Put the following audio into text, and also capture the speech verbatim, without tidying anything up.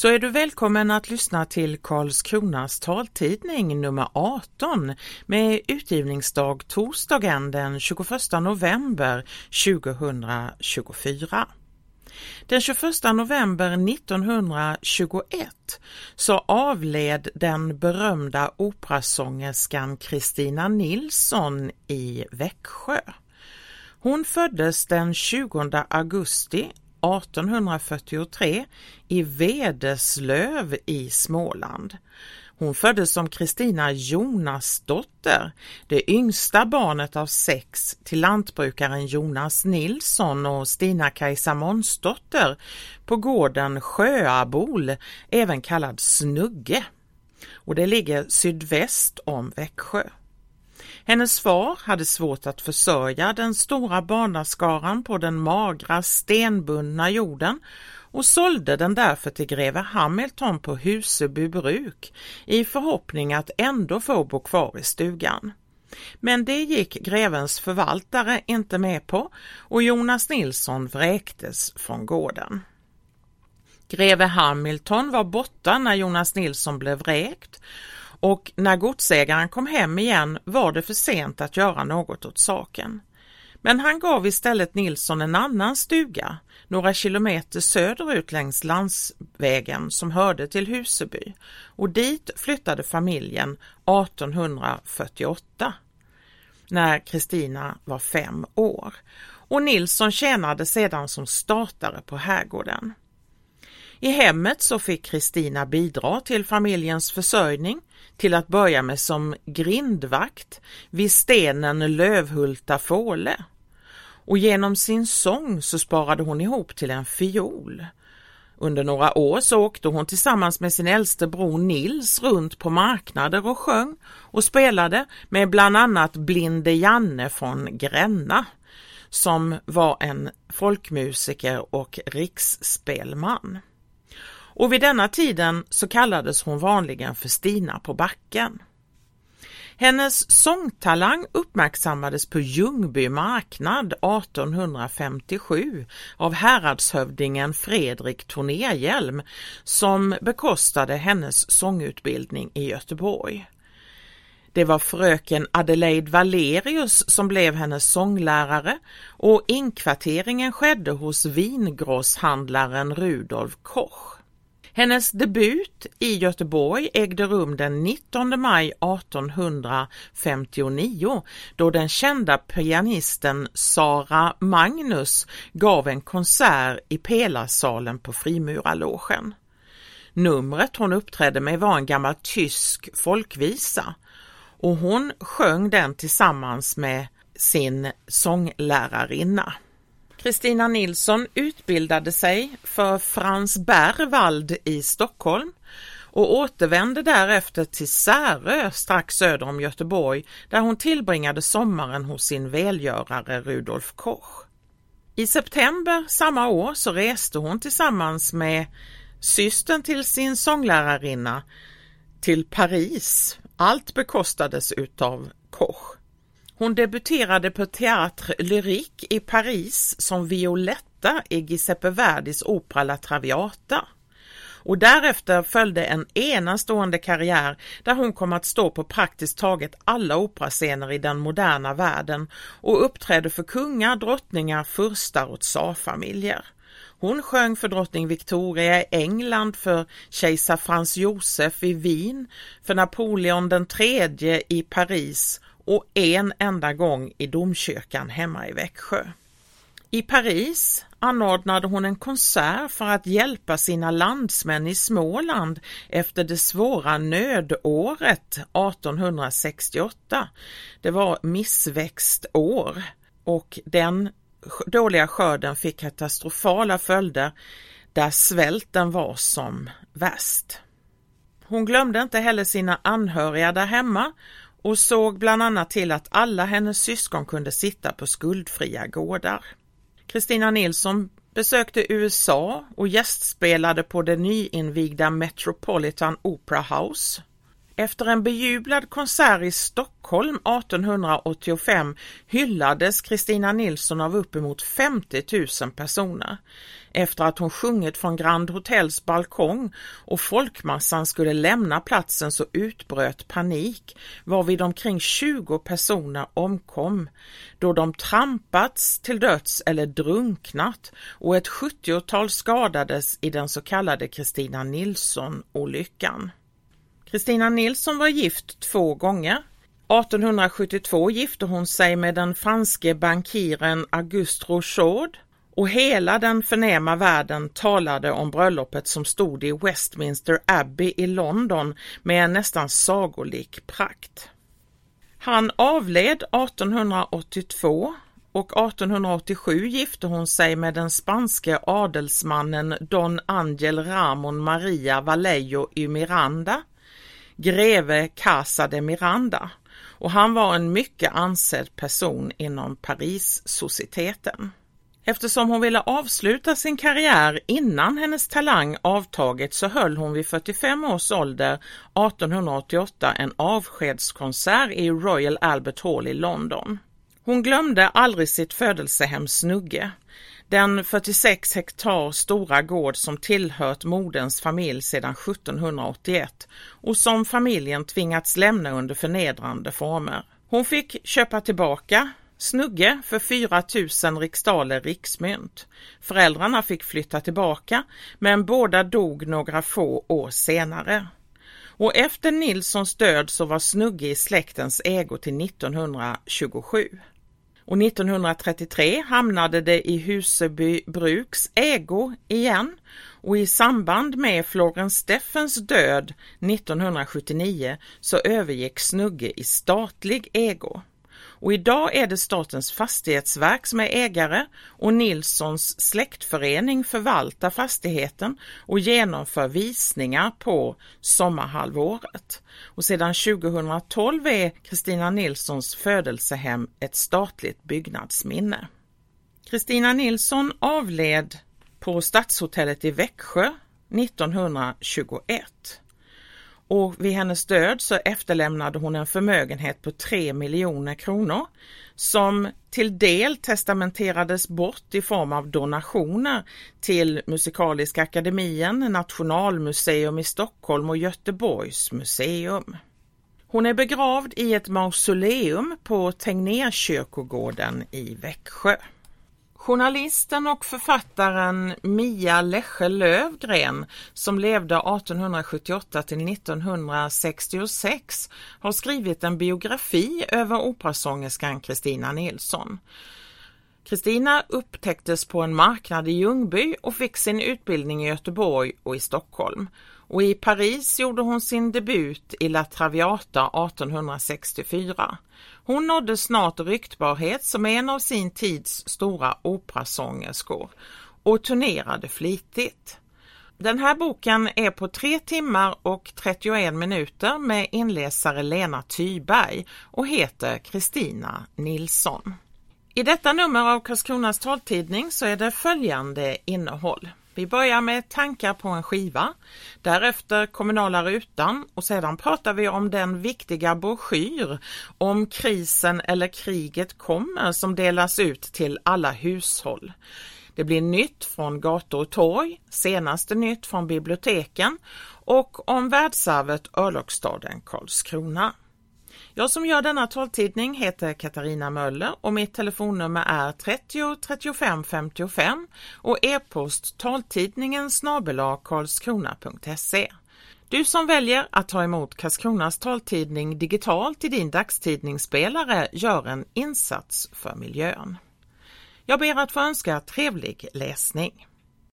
Så är du välkommen att lyssna till Karlskronas taltidning nummer arton med utgivningsdag torsdagen den tjugoförsta november tjugohundratjugofyra. Den tjugoförsta november nittonhundratjugoett så avled den berömda operasångerskan Christina Nilsson i Växjö. Hon föddes den tjugonde augusti artonhundrafyrtiotre i Vedeslöv i Småland. Hon föddes som Christina Jonasdotter, det yngsta barnet av sex till lantbrukaren Jonas Nilsson och Stina-Kajsa Månsdotter på gården Sjöabol, även kallad Snugge. Och det ligger sydväst om Växjö. Hennes far hade svårt att försörja den stora barnaskaran på den magra stenbundna jorden och sålde den därför till greve Hamilton på Huseby bruk i förhoppning att ändå få bo kvar i stugan. Men det gick grevens förvaltare inte med på och Jonas Nilsson vräktes från gården. Greve Hamilton var borta när Jonas Nilsson blev vräkt. Och när godsägaren kom hem igen var det för sent att göra något åt saken. Men han gav istället Nilsson en annan stuga, några kilometer söderut längs landsvägen som hörde till Huseby. Och dit flyttade familjen artonhundrafyrtioåtta, när Kristina var fem år. Och Nilsson tjänade sedan som startare på herrgården. I hemmet så fick Kristina bidra till familjens försörjning, till att börja med som grindvakt vid stenen Lövhulta Fåle. Och genom sin sång så sparade hon ihop till en fiol. Under några år så åkte hon tillsammans med sin äldste bror Nils runt på marknader och sjöng och spelade med bland annat Blinde Janne från Gränna, som var en folkmusiker och riksspelman. Och vid denna tiden så kallades hon vanligen för Stina på backen. Hennes sångtalang uppmärksammades på Ljungby marknad artonhundrafemtiosju av häradshövdingen Fredrik Tornerhjelm som bekostade hennes sångutbildning i Göteborg. Det var fröken Adelaide Valerius som blev hennes sånglärare och inkvarteringen skedde hos vingrosshandlaren Rudolf Koch. Hennes debut i Göteborg ägde rum den nittonde maj artonhundrafemtionio då den kända pianisten Sara Magnus gav en konsert i Pelarsalen på Frimurarlogen. Numret hon uppträdde med var en gammal tysk folkvisa och hon sjöng den tillsammans med sin sånglärarinna. Kristina Nilsson utbildade sig för Frans Berwald i Stockholm och återvände därefter till Särö strax söder om Göteborg där hon tillbringade sommaren hos sin välgörare Rudolf Koch. I september samma år så reste hon tillsammans med systern till sin sånglärarinna till Paris. Allt bekostades utav Koch. Hon debuterade på Théâtre Lyrique i Paris som Violetta i Giuseppe Verdis opera La Traviata. Och därefter följde en enastående karriär där hon kom att stå på praktiskt taget alla operascener i den moderna världen och uppträdde för kungar, drottningar, furstar och tsarfamiljer. Hon sjöng för drottning Victoria i England, för kejsar Frans Josef i Wien, för Napoleon den tredje i Paris och en enda gång i domkyrkan hemma i Växjö. I Paris anordnade hon en konsert för att hjälpa sina landsmän i Småland efter det svåra nödåret artonhundrasextioåtta. Det var missväxtår och den dåliga skörden fick katastrofala följder där svälten var som värst. Hon glömde inte heller sina anhöriga där hemma och såg bland annat till att alla hennes syskon kunde sitta på skuldfria gårdar. Kristina Nilsson besökte U S A och gästspelade på det nyinvigda Metropolitan Opera House. Efter en bejublad konsert i Stockholm artonhundraåttiofem hyllades Christina Nilsson av uppemot femtio tusen personer. Efter att hon sjungit från Grand Hotels balkong och folkmassan skulle lämna platsen så utbröt panik, varvid omkring tjugo personer omkom då de trampats till döds eller drunknat och ett sjuttiotal skadades i den så kallade Christina Nilsson-olyckan. Christina Nilsson var gift två gånger. artonhundrasjuttiotvå gifte hon sig med den franske bankiren Auguste Rochaud och hela den förnäma världen talade om bröllopet som stod i Westminster Abbey i London med en nästan sagolik prakt. Han avled artonhundraåttiotvå och artonhundraåttiosju gifte hon sig med den spanske adelsmannen Don Ángel Ramón María Vallejo y Miranda, greve Casa de Miranda, och han var en mycket ansedd person inom Paris-societeten. Eftersom hon ville avsluta sin karriär innan hennes talang avtagit så höll hon vid fyrtiofem års ålder artonhundraåttioåtta en avskedskonsert i Royal Albert Hall i London. Hon glömde aldrig sitt födelsehem Snugge, den fyrtiosex hektar stora gård som tillhört moderns familj sedan sjuttonhundraåttioett och som familjen tvingats lämna under förnedrande former. Hon fick köpa tillbaka Snugge för fyra tusen riksdaler riksmynt. Föräldrarna fick flytta tillbaka, men båda dog några få år senare. Och efter Nilssons död så var Snugge i släktens ägo till nittonhundratjugosju. Och nittonhundratrettiotre hamnade det i Huseby bruks ägo igen, och i samband med Florence Steffens död nittonhundrasjuttionio så övergick Snugge i statlig ägo. Och idag är det Statens fastighetsverk som är ägare och Nilssons släktförening förvaltar fastigheten och genomför visningar på sommarhalvåret. Och sedan tjugohundratolv är Christina Nilssons födelsehem ett statligt byggnadsminne. Christina Nilsson avled på Stadshotellet i Växjö nittonhundratjugoett. Och vid hennes död så efterlämnade hon en förmögenhet på tre miljoner kronor som till del testamenterades bort i form av donationer till Musikaliska akademien, Nationalmuseum i Stockholm och Göteborgs museum. Hon är begravd i ett mausoleum på Tegnérkyrkogården i Växjö. Journalisten och författaren Mia Lesche Lövgren, som levde artonhundrasjuttioåtta till nittonhundrasextiosex, har skrivit en biografi över operasångerskan Christina Nilsson. Christina upptäcktes på en marknad i Ljungby och fick sin utbildning i Göteborg och i Stockholm. Och i Paris gjorde hon sin debut i La Traviata artonhundrasextiofyra. Hon nådde snart ryktbarhet som en av sin tids stora operasångerskor och turnerade flitigt. Den här boken är på tre timmar och trettioen minuter med inläsare Lena Tyberg och heter Christina Nilsson. I detta nummer av Karlskronas taltidning så är det följande innehåll. Vi börjar med tankar på en skiva, därefter kommunala rutan och sedan pratar vi om den viktiga broschyr om krisen eller kriget kommer som delas ut till alla hushåll. Det blir nytt från gator och torg, senaste nytt från biblioteken och om världsarvet örlogsstaden Karlskrona. Jag som gör denna taltidning heter Katarina Möller och mitt telefonnummer är trettio trettiofem femtiofem och e-post taltidningen snabel-a karlskrona punkt se. Du som väljer att ta emot Karlskronas taltidning digitalt i din dagstidningsspelare gör en insats för miljön. Jag ber att få önska trevlig läsning.